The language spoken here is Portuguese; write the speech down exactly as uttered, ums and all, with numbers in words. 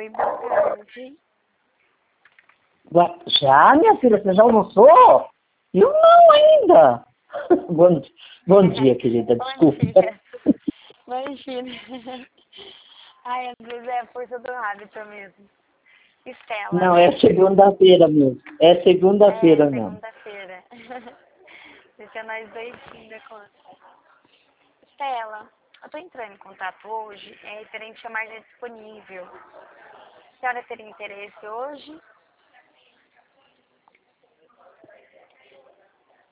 Oi, boa tarde. Ué, já, minha filha, você já almoçou? Eu não ainda. Bom, bom dia, querida, desculpa. Imagina. Ai, às vezes é a força do hábito mesmo. Estela, Não, né? é segunda-feira mesmo. É segunda-feira É, mesmo. segunda-feira. Deixa nós doidinhos da conta. Estela, eu tô entrando em contato hoje, é referente a margem disponível. A senhora teria interesse hoje?